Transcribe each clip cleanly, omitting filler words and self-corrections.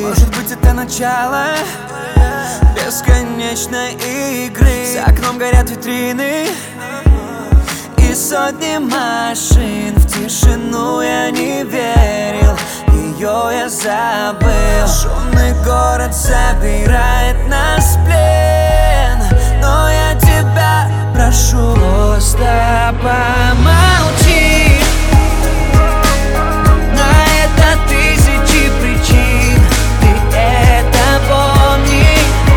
Может быть, это начало бесконечной игры. За окном горят витрины и сотни машин. В тишину я не верил, ее я забыл. Шумный город забирает нас в плен, но я тебя прошу, просто помолчи. На это тысячи причин, ты это помни.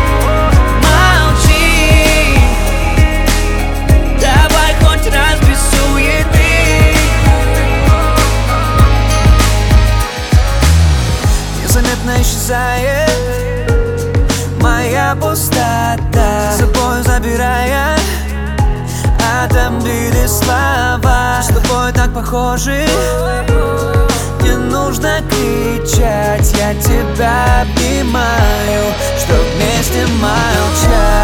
Молчи, давай хоть раз без суеты. Незаметно исчезает моя пустота, с собой забирая отомбили слова. С тобой так похожи, не нужно кричать. Я тебя обнимаю, чтоб вместе молчать.